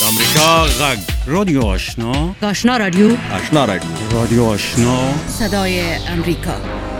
امریکا غږ رادیو آشنا رادیو رادیو آشنا صدای امریکا.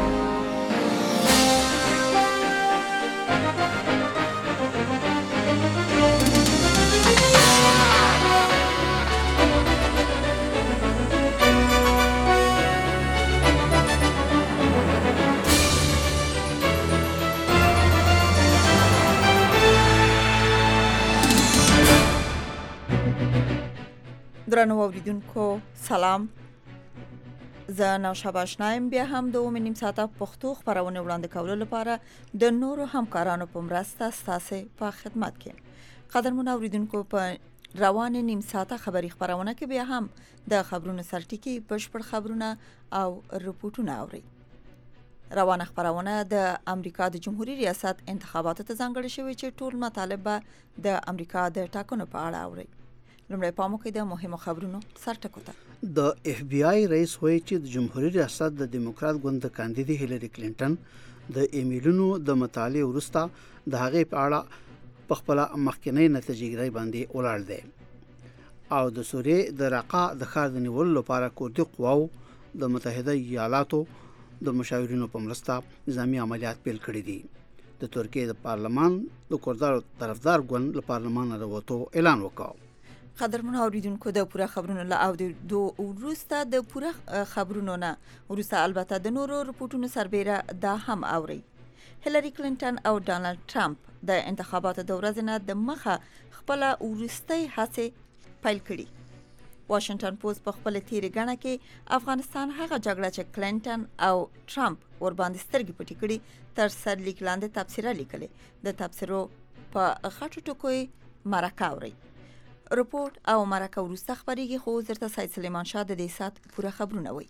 درنو اوریدونکو سلام، زه نوشابه آشنایم. بیا هم د اومه نیم ساعته پښتو خبرونه وړاندې کولو لپاره د نورو همکارانو په مرسته ستاسو په خدمت کې. قدرمن اوریدونکو، په روان نیم ساعته خبری خبرونه کې بیا هم د خبرونو سرټکی بشپړ خبرونه او رپورټونه اوري. روان خبرونه د امریکا د جمهوریت ریاست انتخاباتو ته ځانګړي شوی چې ټول مطالب د امریکا د ټاکنو په اړه اوري. لمړی پامو کې د مهمو خبرونو سرټکو ته. د اف بی آی رئیس وایي چې د جمهوریت ریاست د دیموکرات ګوند د کاندید هیلری کلینټن د ایمیلونو د مطالعه وروسته د هغې په اړه په خپل مخکنی نتیجې باندې ولاړ دی او د سوریې د رقه د ښار د نیولو لپاره کوردي قواو د متحده ایالاتو د مشاورینو په مرسته نظامی عملیات پیل کړي دي. د ترکیې د پارلمان د کوردارو طرفدار ګوند له پارلمان راووتو اعلان وکړ. قدرمن اوریدونکو، د پوره خبرونو له او د وروسته د پوره خبرونو نه وروسته البته د نورو رپورټونو سربېره دا هم اوري. هیلری کلینټن او ډانلډ ټرمپ د انتخاباتو د ورځې نه د مخه خپل وروستۍ هڅې پیل کړي. واشنگټن پوسټ په خپل تیری غاڼه کې افغانستان هغه جګړه چې کلینټن او ټرمپ ور باندې سترګې پټې کړي تر سر لیک لاندې تبصره لیکلې. د تبصرو په غټو ټکو مرکه اوري. رپورټ او مرکه وروسته خبرېږي، خو زرته سید سلیمان شاه د دې سات پوره خبرونه وایي.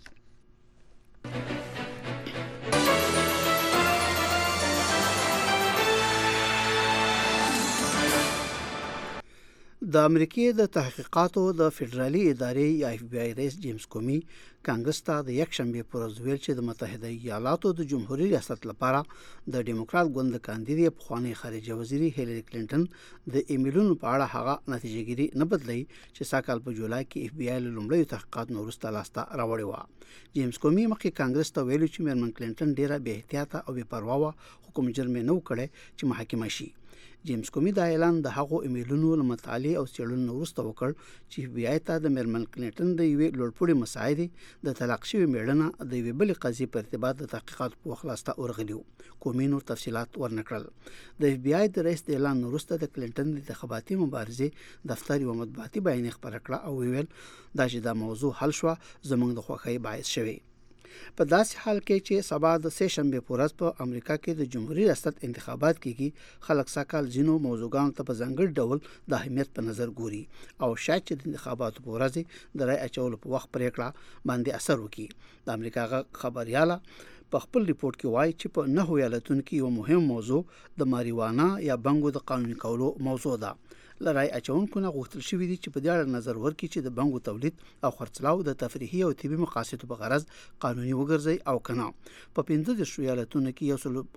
د امریکای د تحقیقاتو د فدرالي ادارې یا اف بی آی رئیس جیمز کومی کانګرس ته د یک شنبه پر ورځ ویل چې د متحده ایالاتو د جمهوریت ریاست لپاره د ډیموکرات ګوند د کاندید پخوانی خارجه وزیر هیلری کلینټن د ایمیلونو په اړه هغه نتیجهګیری نه بدلی چې ساکال په جولای کې اف بی آی له لومړیو تحقیقاتو وروسته لاسته راوړی و. جیمز کومی مخکې کانګرس ته ویلي چې میرمن کلینټن ډیره بې احتیاطه او بې پروا و، حکم جرم نه وکړي چې محاکمه شي. جیمز کومی دا اعلان د هغو ایمیلونو له مطالعه او څېړنو وروسته وکړ چې اف بی آی ته د میرمن کلینټن د یوې لوړپوړي مساعدې د طلاق شوې میړنه د یوې بلې قضیې په ارتباط د تحقیقات په وخت لاسته ورغلي وو. کومی نور تفصیلات ورنکړل. د اف بی آی د رئیس د اعلان وروسته د کلینټن د انتخاباتي مبارزې دفتر یو مطبوعاتي بیان خپاره کړ او ویل دا چې دا موضوع حل شو زموږ د خوښۍ باعث شوی. په داسې حال کې چې سبا د سه شنبه په ورځ په امریکا کې د جمهوریت ریاست انتخابات کېږي، خلک ساکال ځینو موضوعاتو ته په ځانګړي ډول د اهمیت په نظر ګوري او شاید چې د انتخاباتو په ورځ د رای اچولو په وخت پریکړه باندې اثر وکړي. د امریکا خبرياله په خپل ریپورت کې وایي چې په 9 ایالتونو کې یو مهم موضوع د ماریوانا یا بنګو د قانوني کولو موضوع ده. لرای اچونکو نه غوښتل شوی دی چې په دې اړه نظر ورکړي چې د بنګو تولید او خرڅلاو د تفریحي او طبي مقاصدو په غرض قانوني وګرځي او کنه. په 15 ایالتونو کې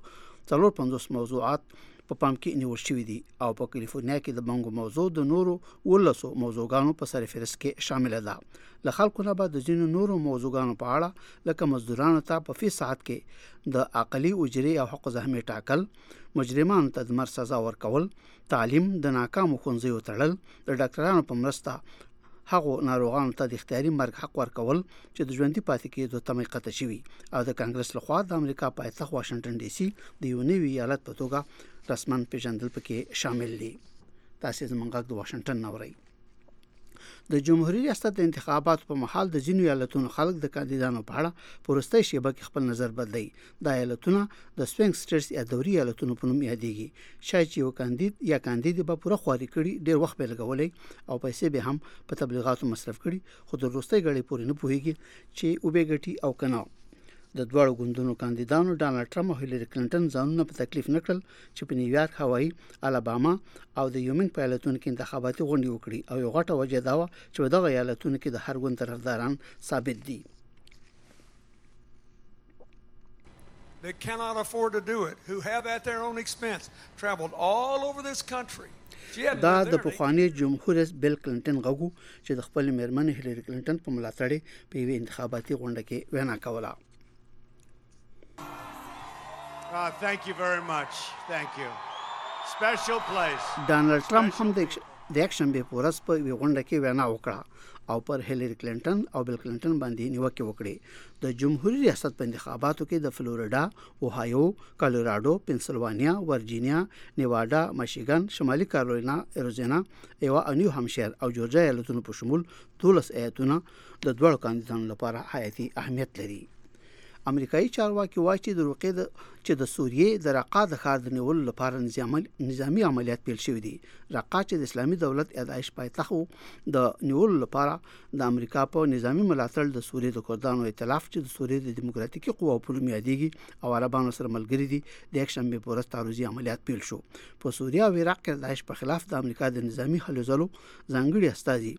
یو 450 موضوعات په پام کې نیول شوی دي او په کالیفورنیا کې د بنګو موضوع د نورو 19 موضوعګانو په سر فهرست کې شامل ده. له خلکو نه بعد د ځینو نورو موضوعګانو په اړه لکه مزدورانو ته په فی ساعت کې د عقلي اجري او حق زحمت ټاکل، مجرمانو ته د مرګ سزا ورکول، تعلیم د ناکامو ښوونځیو تړل، د ډاکټرانو په مرسته هغو ناروغانو ته د اختیاري مرګ حق ورکول چې د ژوندۍ پاتې کېدو تمه قطع شوي او د کانګرس لخوا د امریکا پایتخت واشنگټن ډي سي د یو نوي ایالت په توګه رسماً پیژندل پکې شامل دي. تاسو زموږ غږ د واشنگټن نورئ. د جمهوریت ریاست د انتخاباتو په محل د ځینو ایالتونو خلک د کاندیدانو په اړه په وروستۍ شیبه کې خپل نظر بدلوي. دا ایالتونه د سوینګ سټیټس یا دوري ایالتونو په نوم یادېږي. شاید چې یو کاندید یا کاندید به پوره خواري کړي، ډېر وخت به لګولی او پیسې به هم په تبلیغاتو مصرف کړي، خو د وروستۍ غړي پورې نه پوهیږي چې او به ګټي او کنه. د دوړو ګوندونو کاندیدانو ډانلډ ټرمپ او هیلری کلینټن ځانونه په تکلیف نکړل چې په نیویارک، هوایي، الاباما او د یومینګ په ایالتونو کې انتخاباتي غونډې وکړي او یو غټه وجه دا و چې په دغه ایالتونو کې د هر ګوند طرفداران ثابت دي. That cannot afford to do it, who have at their own expense traveled all over this country دا د پخوانی جمهور رئیس بیل کلینټن غوښو چې د خپل میرمن هیلری کلینټن په ملاتړ په یوه انتخاباتي غونډه کې وینا کوله. Thank you very much. Thank you. Special place. ډانلډ ټرمپ هم د اکشن به پورس په یوه غونډه کې وینا وکړه او پر هیلری کلینټن او بیل کلینټن باندې نیوکه وکړه. د جمهوریت ریاست په انتخاباتو کې د فلوریډا، اوهایو، کالوراډو، پنسلوانیا، ورجینیا، نیواډا، مشیګن، شمالي کارولینا، اریزونا، ایوا، نیو همشایر او جورجیا ایالتونو په شمول 12 ایالتونه د دوه کاندیدانو لپاره حیاتي اهمیت لري. امریکایي چارواکي وایي چې د روقې چې د سوریې د رقا د ښار د نیولو لپاره نظامی عملیات پیل شوي دي. رقا چې د اسلامي دولت ادعایش پایتخت د نیولو لپاره د امریکا په نظامی ملاتړ د سوریې د کردانو ائتلاف چې د سوریې د دیموکراتیکي قواو په نوم یادېږي او عربانو سره ملګري دي د یکشنبه په ورځ تعرضي عملیات پیل شو. په سوریه او عراق کې د داعش په خلاف د امریکا د نظامی هلو ځلو ځانګړي استازي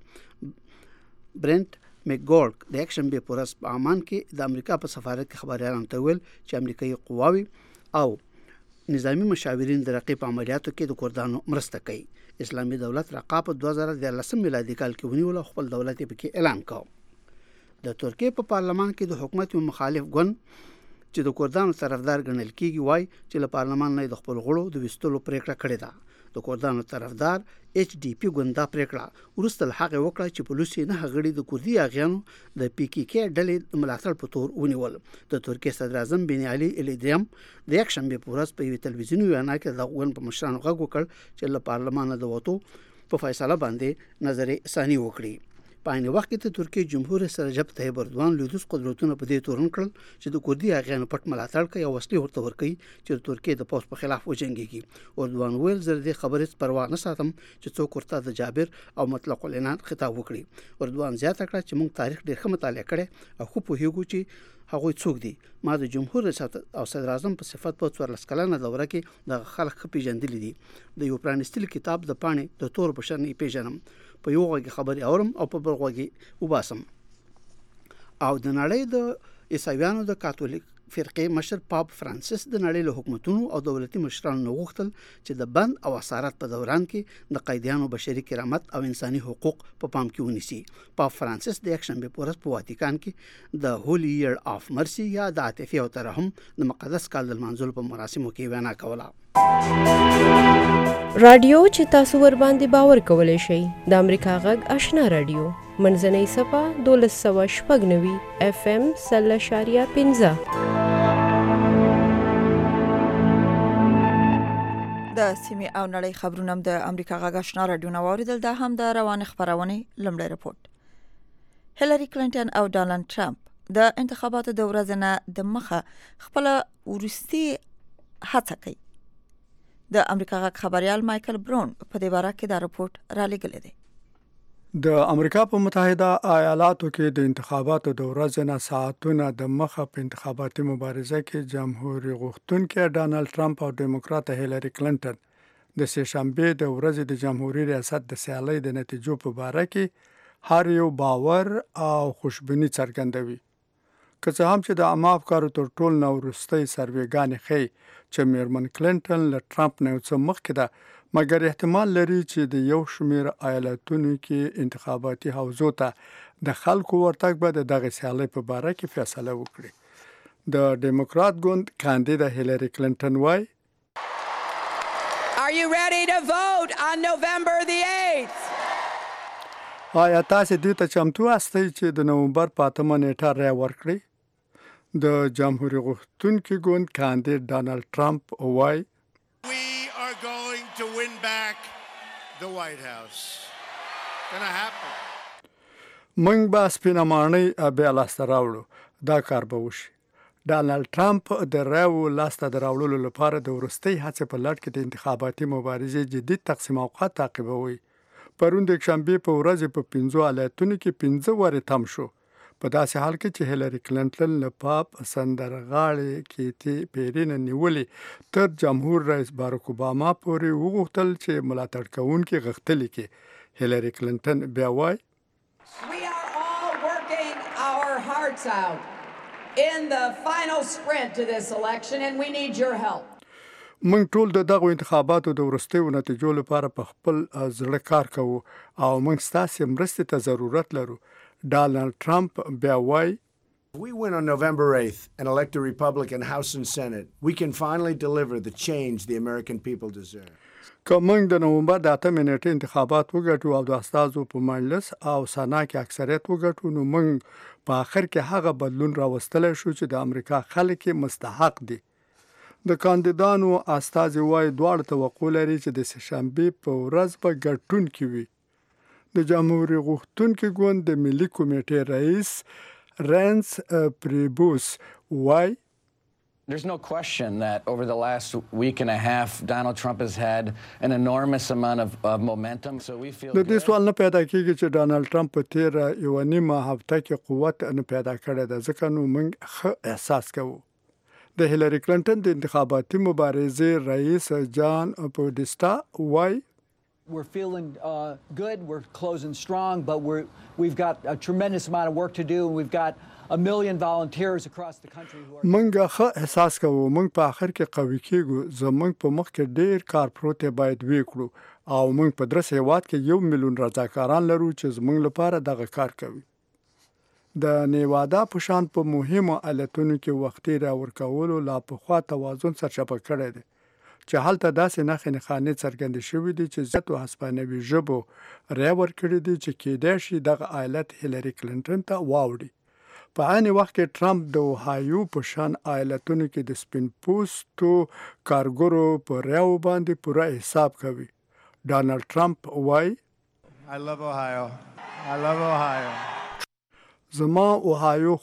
برنت میکګورک د یکشنبه په ورځ په عمان کې د امریکا په سفارت کې خبريالانو ته ویل چې امریکایي قواوي او نظامی مشاورین د رقیب عملیاتو کې د کردانو مرسته کوي. اسلامي دولت رقا په 2013 میلادي کال کې ونیول او خپل دولت یې پکې اعلان کړ. د ترکیه په پارلمان کې د حکومت مخالف ګوند چې د کردانو طرفدار ګڼل کیږي وای چې له پارلمان نه د خپل غړو د وستلو پریکړه کړې ده. د کردانو طرفدار ایچ ډي پی ګوندا پریکړه ورسته هغه وکړه چې پولیس نه غړي د کوردي اغیانو د پی کی کې ډلې ملاتړ په تور ونیول. د ترکیه صدر اعظم بن علي الیدریم د یکشنبه په ورځ په تلویزیوني وینا کې د غون په مشرانو غږ وکړ چې له پارلمان د وټو په فیصله باندې نظر ثاني وکړي. په عین وخت کې د ترکیه جمهور رئیس رجب طیب اردوغان لویدیځ قدرتونو په دې تورن کړل چې د کوردي اغیانو پټ ملاتړ کوي او وسلې ورته ورکوي چې د ترکیه د پوځ په خلاف وجنګيږي. اردوغان ویل زه دې خبرې پروا نه ساتم چې څوک ورته د جابر او مطلق العنان خطاب وکړي. اردوغان زیاته کړه چې موږ تاریخ ډېر ښه مطالعه کړی او خو په هیغو چې هغه څوک دي. ما د جمهور رئیس او صدر اعظم په صفت په 14 کلنه دوره کې د خلک پیژندل دي. د یو پرانستل کتاب د پاڼې د تور بشرنی پیژنم په یو غږی خبري اورم او په بل غږی وباسم. او د نړۍ د عیسویانو د کاتولیک فرقې مشر پاپ فرانسیس د نړۍ له حکومتونو او دولتي مشرانو غوښتل چې د بند او اسارت په دوران کې د قیدیانو بشري کرامت او انساني حقوق په پام کې ونیسي. پاپ فرانسیس د یکشنبه په ورځ په واتیکان کې د هولي ایئر اف مرسي یا د عاطفي او ترحم د مقدس کال د لمانځلو په مراسمو کې وینا کوله. رادیو چې تاسو ور باندې باور کولای شئ د امریکا غږ آشنا رادیو منځنۍ صفه 1290 اف ام 0.15 د سیمې او نړۍ خبرونه د امریکا غږ آشنا رادیو نو اوریدل. دا هم د روانه خبرونه لمړی رپورت. هیلری کلینټن او ډانلډ ټرمپ د انتخاباتو د ورځې نه د مخه خپل ورستي هڅه کوي. د امریکا غږ خبريال مايكل برون په دې باره کې دا رپورت را لګل دی. د امریکا په متحده ایالاتو کې د انتخاباتو د ورځې نه ساعتونه د مخه په انتخاباتي مبارزه کې جمهوریت غوښتونکي ډانلډ ټرمپ او ډیموکرات هیلری کلینټن د سهشنبه د ورځې د جمهوریت ریاست د سیالۍ د نتیجو په اړه کې هر یو باور او خوشبیني څرګندوي. که څه هم چې د عامه افکارو تر ټولو نو وروستۍ سروېګانې ښیي چې میرمن کلینټن له ټرمپ نه څه مخکې ده، مګر احتمال لري چې د یو شمېر ایالتونو کې انتخاباتي حوزو ته د خلکو ورتګ به دغه سیالۍ په اړه کې فیصله وکړي. د ډیموکرات ګوند کاندید هیلری کلینټن وایي Are you ready to vote on November the 8th? آیا تاسو دې ته چمتو یاستئ چې د نومبر په 8 نیټه رای ورکړئ؟ د جمهوریت غوښتونکي ګوند کاندید ډانلډ ټرمپ وایي We are going to win back the White House. Gonna happen. موږ به سپینه ماڼۍ بیا لاسته راوړو. دا کار به وشي. ډانلډ ټرمپ د رایو لاسته راوړلو لپاره د وروستۍ هڅې په لړ کې د انتخاباتي مبارزې جدي تقسیم اوقات تعقیبوي. پرون د شنبه په ورځ په 15 ایالتونو کې 15 واره تم شو. په داسې حال کې چې هیلری کلینټن له پاپ سندرغاړي کیتی پیرین نیولې تر جمهور رئیس باراک اوباما پورې وغوښتل چې ملاتړ کوونکي غختلي کې هیلری کلینټن بیا وایي We are all working our hearts out in the final sprint to this election and we need your help. موږ ټول د دغه انتخاباتو د وروستیو نتیجو لپاره په خپل زړه کار کوو او موږ ستاسو مرستې ته ضرورت لرو. ډانلډ ټرمپ بیا وایي If we win on November 8th and elect a Republican House and Senate, we can finally deliver the change the American people deserve. که موږ د نومبر د 8 نیټې انتخابات وګټو او د استازو په مجلس او سنا کې اکثریت وګټو، نو موږ په آخر کې هغه بدلون راوستلی شو چې د امریکا خلک مستحق دي. د کاندیدانو استازي وایي دواړه توقع لري چې د سهشنبې په ورځ به ګټونکي وي. د جمهوریت غوښتونکي ګوند د ملي کمیټې رئیس رینس پریبوس وایي There's no question that over the last week and a half, Donald Trump has had an enormous amount of momentum. So we feel د دې سوال نه پیدا کیږي چې ډانلډ ټرمپ په تیر یو نیمه هفته کې قوت نه پیدا کړی ده، ځکه نو موږ ښه احساس کوو. د هیلری کلینټن د انتخاباتي مبارزې رئیس جان پوډسټا وایي We're feeling good. We're closing strong, but we've got a tremendous amount of work to do, and we've got a million volunteers across the country who are. موږ ښه احساس کوو، موږ په آخر کې قوي کیږو، زموږ په مخ کې ډیر کار پروت باید وکړو او موږ په درس هیواد کې 1 میلیون رضاکاران لرو چې زموږ لپاره دغه کار کوي. د نیوادا په شان په مهمو ایالتونو کې وختي راورکولو لا پخوا توازن سرچپه کړی دی چې هلته داسې نښې نښانې څرګندې شوي دي چې زیاتو هسپانوي ژبو رایه ورکړي دي چې کیدای شي دغه ایالت هیلری کلینټن ته واوړي. په عین وخت کې ټرمپ د اوهایو په شان ایالتونو کې د سپین پوستو کارګرو په رایو باندې پوره حساب کوي. ډانلډ ټرمپ وایي I love Ohio. I love Ohio. زما اوهایو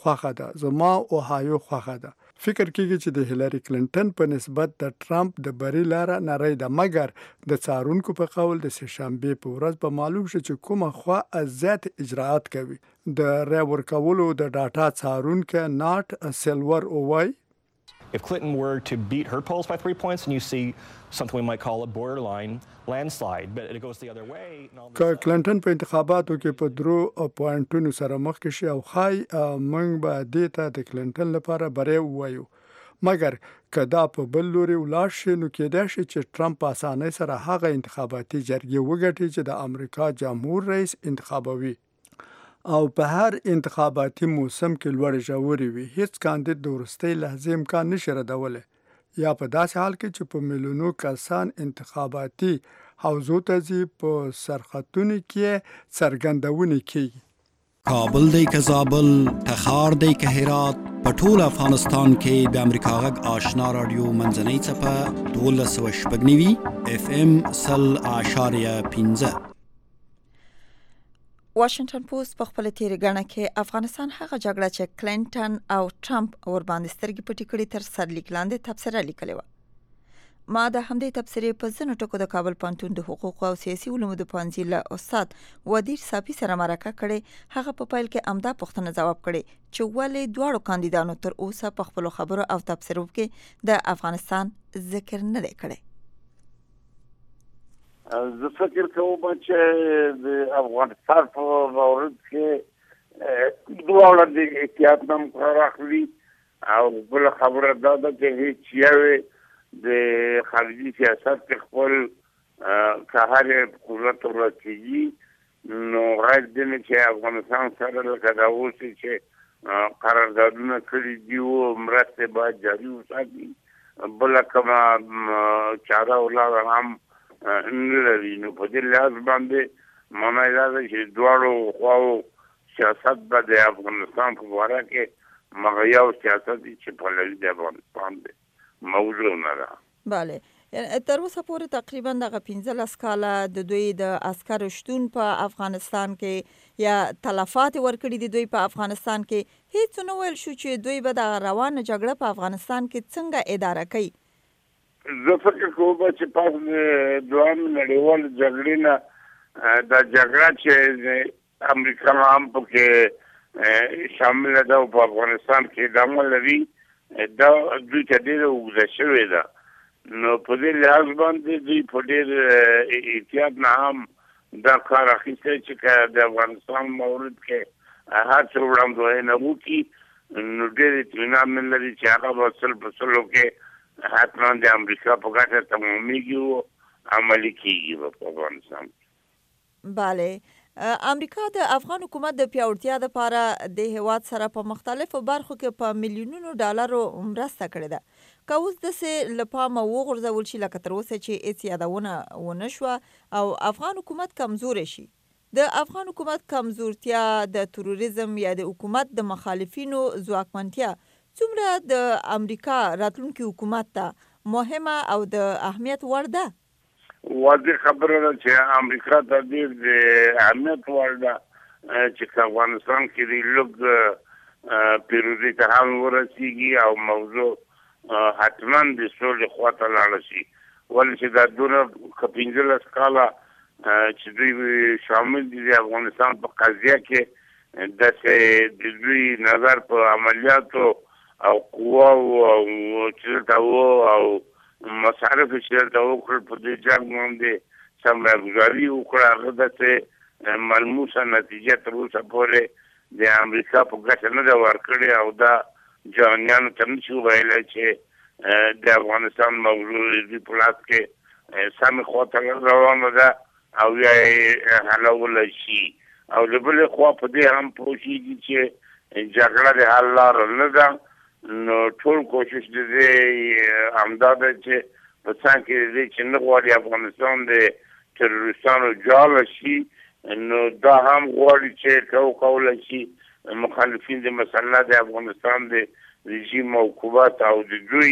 خوښه ده. فکر کیږي چې د هیلری کلینټن په نسبت د ټرمپ د بری لاره نری ده، مګر د څارونکو په قول د سهشنبې په ورځ به معلوم شي چې کومه خوا زیات اجراءات کوي. د رای ورکولو د ډاټا څارونکي ناټ سیلور وایي If Clinton were to beat her polls by 3 points, and you see something we might call a borderline landslide, but it goes the other way. که کلینټن په انتخاباتو کې په 3 پوینټونو سره مخکې شي او خای موږ به دې ته د کلینټن لپاره بری ووایو، مګر که دا په بل لوري ولاړ شي نو کېدای شي چې ټرمپ په اسانۍ سره هغه انتخاباتي جرګې وګټي چې د امریکا جمهور رئیس انتخابوي او په هر انتخاباتي موسم کې لوړ ژورې وي. هیڅ کاندید د وروستۍ لحظې امکان نشي ردولی، یا په داسې حال کې چې په میلیونو کسان انتخاباتي حوزو ته ځي په سرختونو کې څرګندونې کیږي. کابل دی که زابل، تخار دی که هرات، په ټول افغانستان کې د امریکا غږ آشنا رادیو منځنۍ څپه 12.9 FM 100.15. واشنگټن پوسټ په خپل تیرګڼه کې افغانستان هغه جګړه چې کلینټن او ټرمپ ور باندې سترګې پټې کړې تر سرلیک لاندې تبصره لیکلې و. ما د همدې تبصرې په ځینو ټکو د کابل پوهنتون د حقوقو او سیاسي علومو د پوهنځي له استاد ودیر صافي سره مرکه کړې. هغه په پیل کې امدا پوښتنه ځواب کړي چې ولې دواړو کاندیدانو تر اوسه په خپل خبرو او تبصرو کې د افغانستان ذکر نه دی کړی. زه فکر کوم چې د افغانستان په مورد کې دواړه د احتیاط نام کار اخلي او بل خبره دا ده چې هیڅ یو د خارجي سیاست کې خپل کار قدرت ورکیږي نو غیر دې چې افغانستان سره لکه دا اوس چې قراردادونه کړي دي او مرستې باید جاري وساتي، بل کومه چاره ولاړه هم نه لري. نو په دې لحاظ باندې معنی دا ده چې دواړو خواو سیاست به د افغانستان په باره کې مغیا او سیاست چې پلوي د افغانستان دی موضوع نه ده. بله، تر اوسه پورې تقریبا دغه 15 کاله د دوی د عسکرو شتون په افغانستان کې یا تلفات ورکړي دي دوی په افغانستان کې، هیڅ نه ویل شو چې دوی به د روانه جګړه په افغانستان کې څنګه اداره کوي. زه فکر کوم چې پس دوام نړیوال جګړې نه دا جګړه چې امریکا هم پکې شامل ده او په افغانستان کې ادامه لري دا دوی ته ډېره اوږده شوې ده. نو په دې لحاظ باندې دوی په ډېر احتیاط نه هم دا کار اخیستی چې د افغانستان مورد کې هر څه وړاندوینه وکړي نو ډېر اطمینان نه لري چې هغه به 100% کې حتما د امریکا په ګټه تمامېږي او عملي کېږي په افغانستان. بله امریکا د افغان حکومت د پیاوړتیا لپاره د هیواد سره په مختلفو برخو کې په میلیونونو ډالرو مرسته کړې ده. که اوس داسې له پامه وغورځول شي لکه تر اوسه چې هېڅ یادونه ونه شوه او افغان حکومت کمزوری شي، د افغان حکومت کمزورتیا د تروریزم یا د حکومت د مخالفینو ځواکمنتیا څومره د امریکا راتلونکي حکومت ته مهمه او د اهمیت وړ ده؟ واضح خبره ده چې امریکا ته ډېر د اهمیت وړ ده چې افغانستان کې د لږ پیروزي ته هم ورسېږي او موضوع حتما د سولې خواته لاړه شي. ولې چې دا دونه که 15 کاله چې دوی شامل دي د افغانستان په قضیه کې داسې د دوی نظر په عملیاتو او قواو او چې دلته او مصارف چې دلته وکړل په دې جنګ باندې سرمایه‌ګذاري وکړه، هغه داسې ملموسه نتیجه تر اوسه پورې د امریکا په ګټه نه ده ورکړې او دا جهانیانو ته نشي ویلی چې د افغانستان موضوع د په لاس کې سمې خواته روانه ده او یا یې حلولی شي. او د بلې خوا په دې هم پوهېږي چې جګړه د حل لاره نه ده، نو ټول کوشش د دې همدا ده چې په څنګ کې د دې چې نه غواړي افغانستان د تروریستانو جاله شي، نو دا هم غواړي چې وکولی شي مخالفین د مسله د افغانستان د رژیم موقوفات او د دوی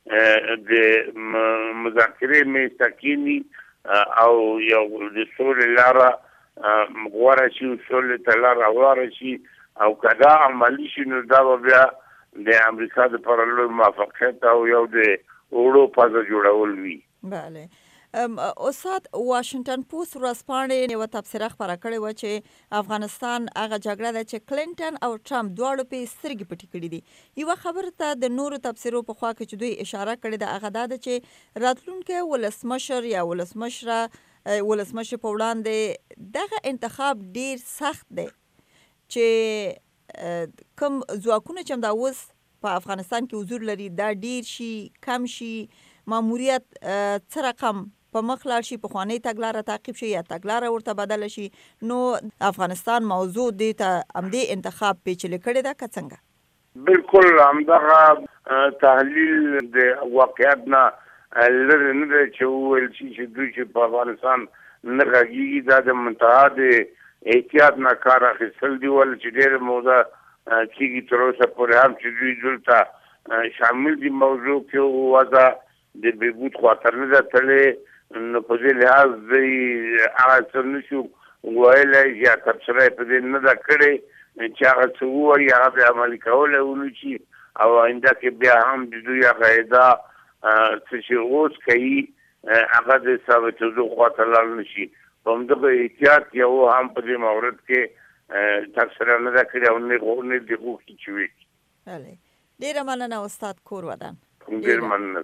د مذاکرې میز ته کیني او یو د سولې لاره غوره شي، سولې ته لاره هواره شي او که دا عملي شي نو دا به بیا د امریکا د پر لوی موافقت او یو د اوړو پزه جوړول وي. بله استاد، واشنگټن پوسټ ورځپاڼې یوه تبصره خپره کړې وه چې افغانستان هغه جګړه ده چې کلینټن او ټرمپ دواړو پې سترګې پټې کړي دي. یوه خبر ته د نورو تبصرو په خوا کې چې دوی اشاره کړې ده هغه دا ده چې راتلونکی ولسمشر یا ولسمشر په وړاندې دغه انتخاب ډیر سخت دی چې کوم ځواکونه چې همدا اوس په افغانستان کې حضور لري دا ډیر شي کم شي، ماموریت څه رقم په مخ لاړ شي، پخوانۍ تګلاره تعقیب شي یا تګلاره ورته بدله شي. نو افغانستان موضوع دې ته همدې انتخاب پیچلې کړې ده که څنګه؟ بالکل همدغه تحلیل د واقعیت نه لرې نه دی چې وویل شي چې دوی چې په افغانستان نه غږېږي، دا د منتها د احتیاط نه کار اخیستل دي. ولې چې ډېره موده کېږي تر اوسه پورې هم چې دوی دلته شامل دي موضوع کې وضع د بهبود خاطر نه ده تللې، نو په دې لحاظ دوی هغه څه نشو ویلی یا تبصره یې په دې نه ده کړې چې هغه څه ووایي هغه بیا عملي کولی ونه شي او آینده کې بیا هم د دوی هغه ادعا څه چې اوس کوي هغه د ثابتېدو خواته لاړ نه شي. په همدغه احتیاط یو هم په دې مورد کې تبصره نه ده کړې او نه دې غوښتي چې وکړي. بله، ډېره مننه استاد کور ودان. ډېر مننه.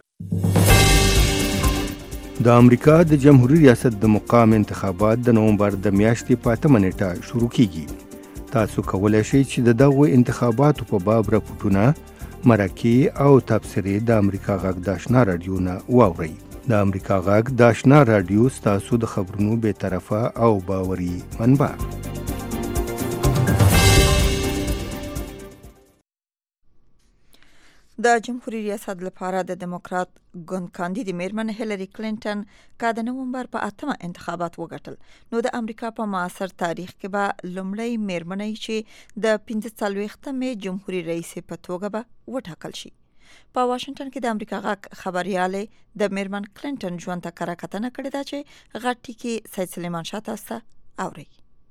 د امریکا د جمهوریت ریاست د مقام انتخابات د نومبر د میاشتې په 8 نیټه شروع کیږي. تاسو کولی شئ چې د دغو انتخاباتو په باب راپورټونه، مرکې او تبصرې د امریکا غږ د آشنا راډیو نه واورئ. د امریکا غږ د آشنا راډیو ستاسو د خبرونو بې طرفه او باوري منبع. د جمهوریت ریاست لپاره د دموکرات ګوند کاندید میرمن هیلری کلینټن که د نومبر په 8 انتخابات وګټل، نو د امریکا په معاصر تاریخ کې به لومړی میرمنۍ چې د 45مې جمهوریت رئیس په توګه به وټاکل شي. په واشنگټن کې د امریکا غږ خبريالې د میرمن کلینټن ژوند ته کره کتنه کړې ده چې غټ ټکی سید سلیمان شاه تاسو اوري.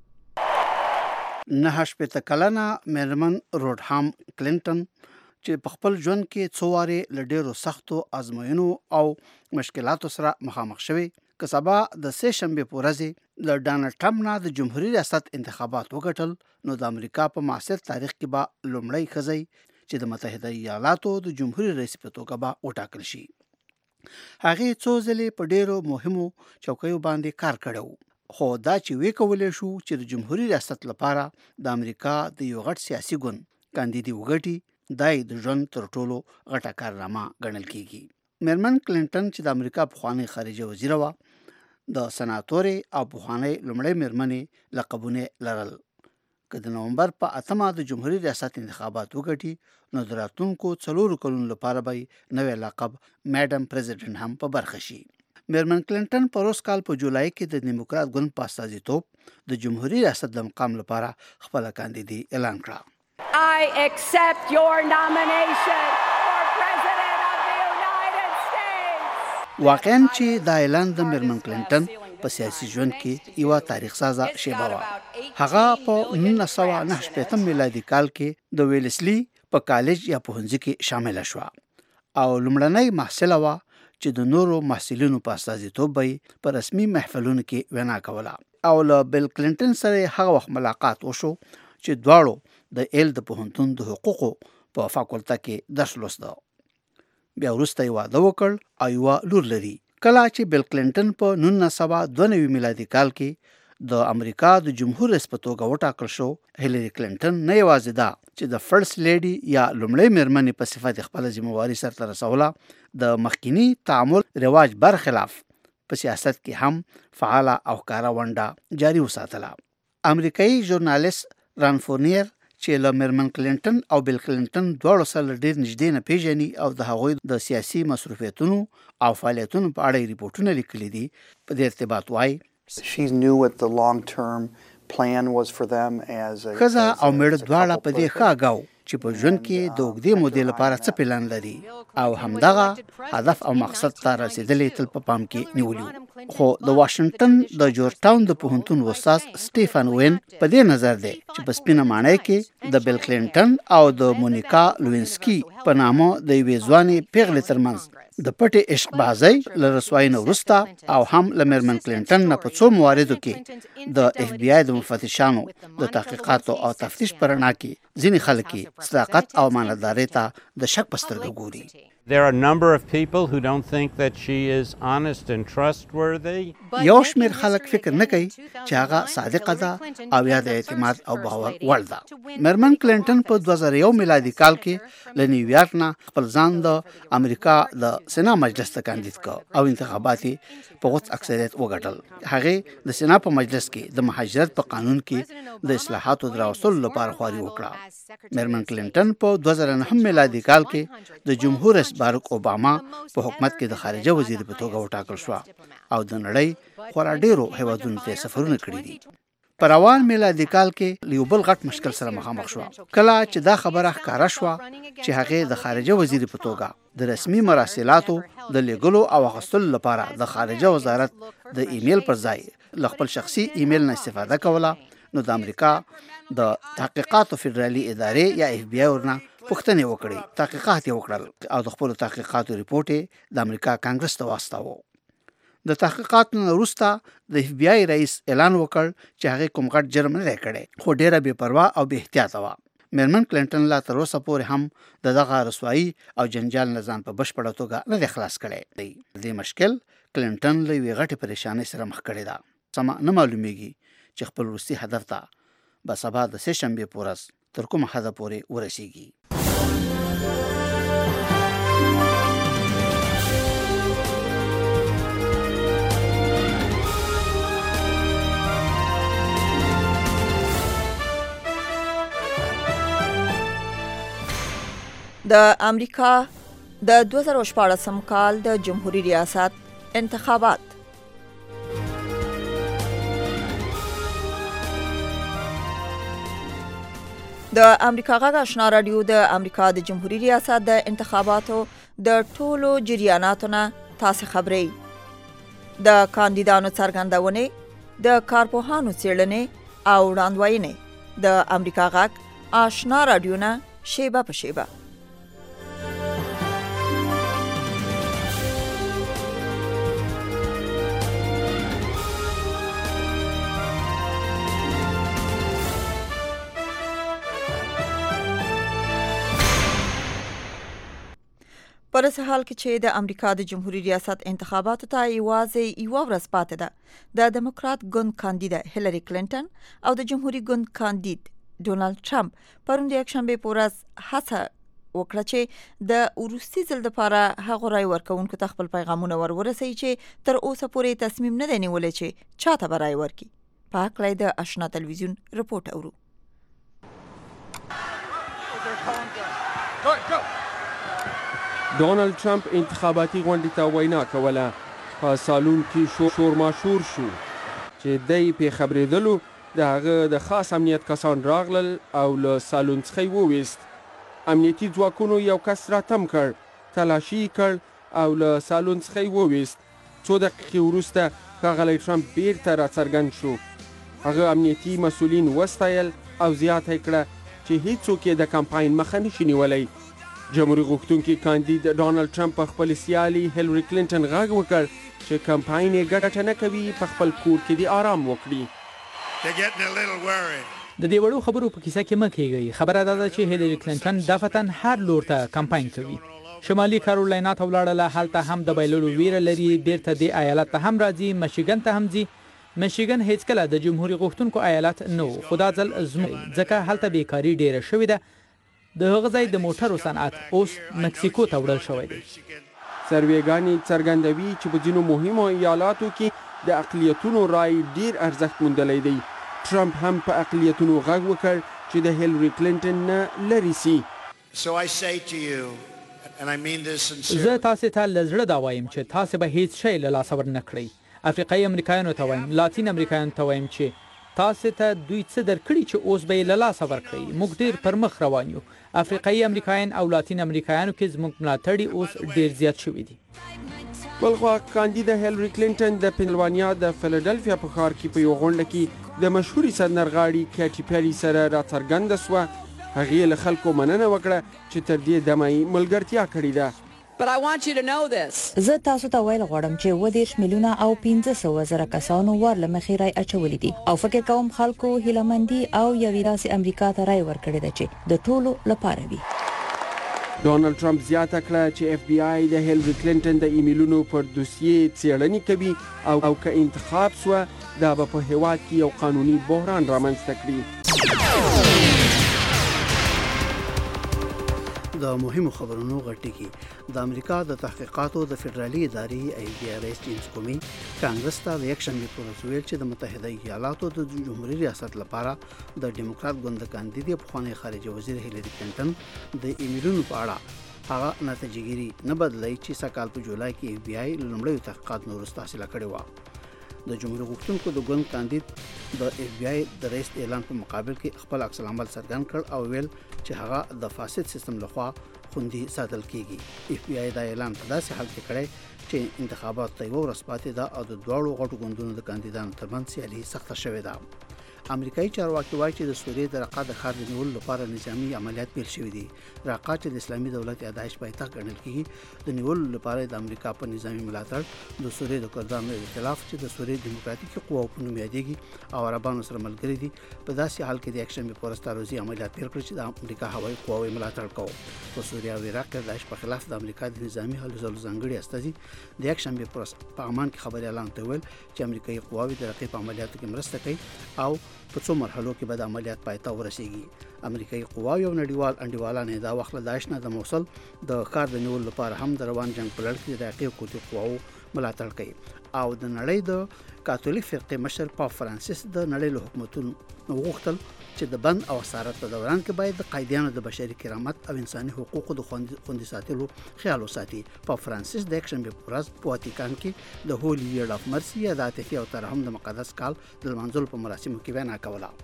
9 کلنه میرمن روډهام کلینټن چې په خپل ژوند کې څو وارې له ډېرو سختو ازموینو او مشکلاتو سره مخامخ شوې، که سبا د سه شنبې په ورځ له ډانلډ ټرمپ نه د جمهوریت ریاست انتخابات وګټل، نو د امریکا په معاصر تاریخ کې به لومړی ښځی چې د متحده ایالاتو د جمهوریت رئیس په توګه به وټاکل شي. هغې څو ځلې په ډېرو مهمو چوکیو باندې کار کړی، خو دا چې وکولی شو چې د جمهوریت ریاست لپاره د امریکا د یو غټ سیاسي ګوند کاندیدي وګټي، دای د ژوند تر ټولو غټه کارنامه ګڼل کیږي. میرمن کلینټن چې د امریکا پخوانی خارجه وزیر و د سناتورې او پخوانی لومړی میرمنې لقبونه لرل. که د نومبر په 8 د جمهوریت ریاست انتخابات وګټي نو د راتلونکو 4 کلونو لپاره به نوې لقب میډم پریزیډنټ هم په برخه شي. میرمن کلینټن په روز کال په جولای کې د دیموکرات ګوند په استازیتوب د جمهوریت ریاست د مقام لپاره خپل کاندیدي اعلان کړه. I accept your nomination for President of the United States. واقعاً چې دا اعلان د میرمن کلینټن په سیاسي ژوند کې یو تاریخ سازه شیبه وه. هغه په 1989 میلادي کال کې د ویلسلی په کالج یا پوهنځي کې شامل شو او لومړنۍ محصله وه چې د نورو محصلینو په استازیتوب به په رسمي محفلونو کې وینا کوله او له بیل کلینټن سره هغه وخت ملاقات وشو چې دواړو د ایل د پوهنتون د حقوقو په فاکولټه کې درس لوسته. بیا وروسته یې واده وکړ او یوه لور لري. کله چې بیل کلینټن په 1992 میلادي کال کې د امریکا د جمهور رئیس په توګه وټاکل شو، هیلری کلینټن نه یوازې دا چې د فرست لیډي یا لومړۍ میرمنې په صفت خپل ذمہواری سرته رسوله، د مخکینی تعامل رواج برخلاف په سیاست کې هم فعاله او ښکاره ونډه جاري وساتله. امریکایي ژورنالیست ران فورنیر چې له میرمن کلینټن او بیل کلینټن دواړو سره ډېر نږدې نه پیژني او د هغوی د سیاسي مصروفیتونو او فعالیتونو په اړه ریپورټونه لیکلي دي، په دې ارتباط وایي She knew what the long-term plan was for them as a ښځه او میړه دواړه په دې ښه اګاو چې په ژوند کې د اوږدې مودې لپاره څه پلان لري او همدغه هدف او مقصد ته رسیدلې تل په پام کې نیولي. خو د واشنگټن د جورج ټاون د پوهنتون استاد سټیفن وین په دې نظر دی چې په سپینه معنی کې د بیل کلینټن او د مونیکا لوینسکی په نامه د یوې ځوانې پیغلې ترمنځ د پټې عشق بازۍ له رسوایۍ نه وروسته او هم له میرمن کلینټن نه په څو مواردو کې د اف بی آی د مفتشانو د تحقیقاتو او تفتیش په رڼا کې ځینې خلک صداقت او امانتدارۍ ته د شک په سترګه ګوري. There are a number of people who don't think that she is honest and trustworthy. یو شمېر خلک فکر نه کوي چې هغه صادقه ده او یا د اعتماد او باور وړ ده. میرمن کلینټن په 2001 میلادي کال کې له نیویارک نه خپل ځان د امریکا د سنا مجلس ته کاندید کړ او انتخابات په غوڅ اکثریت وګټل. هغه د سنا په مجلس کې د مهاجرت په قانون کې د اصلاحاتو د راوستلو لپاره خواري وکړه. میرمن کلینټن په 2009 میلادي کال کې د جمهور رئیس باراک اوباما په حکومت کې د خارجه وزیر په توګه وټاکل شو او د نړۍ خورا ډیرو هیوادونو ته سفرونه کړي دي. په روان میلادي کال کې یو بل غټ مشکل سره مخامخ شو کله چې دا خبره ښکاره شوه چې هغه د خارجه وزیر په توګه د رسمي مراسلاتو د لیږلو او اخیستلو لپاره د خارجه وزارت د ایمیل پر ځای له خپل شخصي ایمیل نه استفاده کوله. نو د امریکا د تحقیقاتو فدرالي ادارې یا اف بی آی ورنه پوښتنې وکړې، تحقیقات یې وکړل او د خپلو تحقیقاتو ریپورټ یې د امریکا کانګرس ته واستاوه. د تحقیقاتو نه وروسته د اف بی آی رئیس اعلان وکړ چې هغې کوم غټ جرم نه دی کړی خو ډېره بې پروا او بې احتیاطه وه. میرمن کلینټن لا تر اوسه پورې هم د دغه رسوایي او جنجال نه ځان په بشپړه توګه نه دی خلاص کړی. دې مشکل کلینټن له یوې غټې پریشانۍ سره مخ کړې ده. سمه نه معلومیږي چې خپل وروستي هدف ته به سبا د سې شنبې په ورځ تر کومه حده پورې ورسیږي. د امریکا د 2014 کال د جمهوریت ریاست انتخابات. د امریکا غږ آشنا رادیو د امریکا د جمهوریت ریاست د انتخاباتو د ټولو جریاناتو نه تاسو خبري، د کاندیدانو څرګندونې، د کارپوهانو څېړنې او وړاندوینې د امریکا غږ آشنا رادیو نه شیبه په شیبه. پر اس حال کې چې د امریکا د جمهوریت ریاست انتخاباتو ته یوازې یوه ورځ پاتې ده، د دموکرات ګوند کاندیده هیلری کلینټن او د جمهوریت ګوند کاندید ډونالد ټرمپ پرون د یکشنبې په ورځ هڅه وکړه چې د وروستي ځل لپاره هغه رای ورکوونکو ته خپل پیغامونه ورسوي چې تر اوسه پورې تصمیم نه دی نیولی چې چاته به رای ورکړي. په هکله یې د اشنا تلویزیون رپورټ اورو. ډونالد ټرمپ انتخاباتي غونډې ته وینا کوله. په سالون کې شور ماشور شو چې دی پې خبرېدلو د هغه د خاص امنیت کسان راغلل او له سالون څخه یې وویست. امنیتي ځواکونو یو کس راتم کړ، تلاشي کړ او له سالون څخه یې وویست. څو دقیقې وروسته ښاغلی ټرمپ بیرته راڅرګند شو. هغه امنیتي مسؤلین وستایل او زیاته یې کړه چې هیڅوک یې د کمپاین مخه نشي نیولی. جمهوري غوښتونکي کاندید ډونالد ټرمپ په خپل سیالي هیلري کلینټن غږ وکړ چې کمپاین یې ګټه نه کوي، په خپل کور کې دې آرام وکړي. د دې وړو خبرو په کیسه کې مه کېږئ. خبره دا ده چې هیلري کلینټن دفتن هر لور ته کمپاین کوي. شمالي کارولینا ته ولاړله، هلته هم د بایللو ویره لري. بیرته دې ایالت ته هم راځي، میشیګن ته هم ځي. میشیګن هیڅکله د جمهوري غوښتونکو ایالت نه و، خو دا ځل زموږ ځکه هلته بیکاري ډیره شوې ده. د هغه ځای د موټرو صنعت اوس مکسیکو ته وړل شوی دی. سروېګانې څرګندوي چې په ځینو مهمو ایالاتو کې د اقلیتونو رای ډیر ارزښت موندلی دی. ټرمپ هم په اقلیتونو غږ وکړ چې د هیلري کلینټن نه لرې سي. زه تاسې ته له زړه دا وایم چې تاسې به هیڅ شی له لاسه ورنه کړئ. افریقایي امریکایانو ته وایم، لاتین امریکایانو ته وایم چې تاسې ته دوی څه درکړي چې اوس به یې له لاسه ورکړئ. موږ ډیر پر مخ روان یو. افریقایي امریکایان او لاتین امریکایانو کې زموږ ملاتړي اوس ډیر زیات شوي دي. بلخوا کاندیده هیلري کلینټن د پنسلوانیا د فیلادلفیا په ښار کې په یوه غونډه کې د مشهوري سندرغاړي کیټي پیري سره راڅرګنده سوه. هغې له خلکو مننه وکړه چې تر دې دمه یې ملګرتیا کړې ده. زه تاسو ته ویل غواړم چې 20 میلیونه او 500 زره کسانو ور لمخې رای اچولې دي او فکر کوم خلکو هیلمندي او یوې داسې امریکا ته رای ورکړې ده چې د ټولو لپاره وي. ډونالد ټرمپ زیاته کړه چې اف بی آی د هیلري کلینټن د ایمیلونو پر دوسیې څېړنې کوي او که انتخاب سوه دا به په هیواد کې یو قانوني بحران رامنځته کړي. د مهمو خبرونو غټکی د امریکا د تحقیقاتو د فدرالي ادارې ای بی آر ایس جیمز کومي کانګرس ته د یکشنبه پر ورځ ویل چې د متحده ایالاتو د جمهوریت ریاست لپاره د ډیموکرات ګوند کاندید پخوانی خارجه وزیر هیلري کلینټن د ایمیلونو په اړه هغه نتیجهګیری نه بدلای چې سکهال په جولای کې ای بی آی لومړی تحقیقات نورسته حاصله کړې و. د جمهوریت غوښتونکو د ګوند کاندید د اف بی آی د رئیس اعلان په مقابل کې خپل عکس العمل څرګند کړ او ویل چې هغه د فاسد سیستم لخوا خوندي ساتل کیږي. اف بی آی دا اعلان په داسې حال کې کړی چې انتخابات ته یو ورځ پاتې ده او د دواړو غټو ګوندونو د کاندیدانو ترمنځ سیالي سخته شوې ده. امریکایي چارواکي وایي چې د سوریې د رقه د ښار د نیولو لپاره نظامي عملیات پیل شوي دي. رقه چې د اسلامي دولت یا داعش پایتخت ګڼل کیږي د نیولو لپاره د امریکا په نظامي ملاتړ د سوریې د کردانو ائتلاف چې د سوریې دیموکراتیکي قواو په نوم یادېږي او عربانو سره ملګري دي په داسې حال کې د یکشنبې په ورځ تاروزي عملیات پیل کړل چې د امریکا هوایي قواو ملاتړ کوي. په سوریه او عراق کې د داعش په خلاف د امریکا د نظامي هلو ځلو ځانګړي استازي د یکشنبې په ورځ په عمان کې خبري اعلان ته ویل چې امریکایي قواوې د رقیب عملیاتو کې مرسته کوي او په څو مرحلو کې به د عملیات پای ته ورسیږي. امریکایي قواوې او نړیوال انډیوالان دا وخت له داعش نه د موصل د ښار د نیولو لپاره هم د روان جنگ په لړ کې د عراقي حکومتي قواو ملاتړ کوي او د نړۍ د کاتولیک فرقې مشر پاپ فرانسیس د نړۍ له حکومتونو وغوښتل چې د بند او اسارت په دوران کې باید د قیدیانو د بشري کرامت او انساني حقوقو د خوندي ساتلو خیال وساتي. پاپ فرانسیس د یکشنبې په ورځ په واتیکان کې د هولي ییر اف مرسي یا د عاطفي او ترحم د مقدس کال د لمانځلو په مراسمو کې وینا کوله.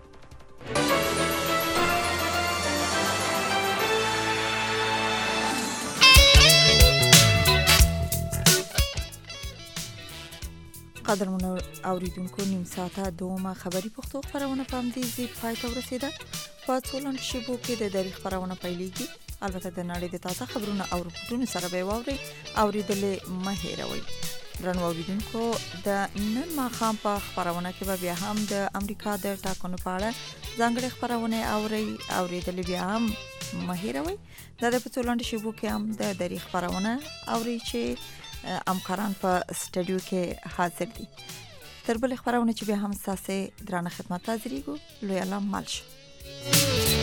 قدرمن اوریدونکو نیم ساعته دومه خبری پښتو خبرونه پام دي زی پای ته ورسیده. په څولن شیبو کې د تاریخ خبرونه پیلېږي. البته د نړۍ د تازه خبرونه او رپورټونو سره به واوري اوریدلې مه هېروئ. درنو اوریدونکو د نن ماښام په خبرونه کې به بیا هم د امریکا د ټاکنو په اړه ځانګړي خبرونه اوریدلې بیا هم مه هېروئ. دا د څولن شیبو کې هم د تاریخ خبرونه اوري چې امکاران په سټډیو کې حاضر دي. تر بل خبرونه چې به هم ساسه درانه خدمت حاضرېږو. لوی الله مالش.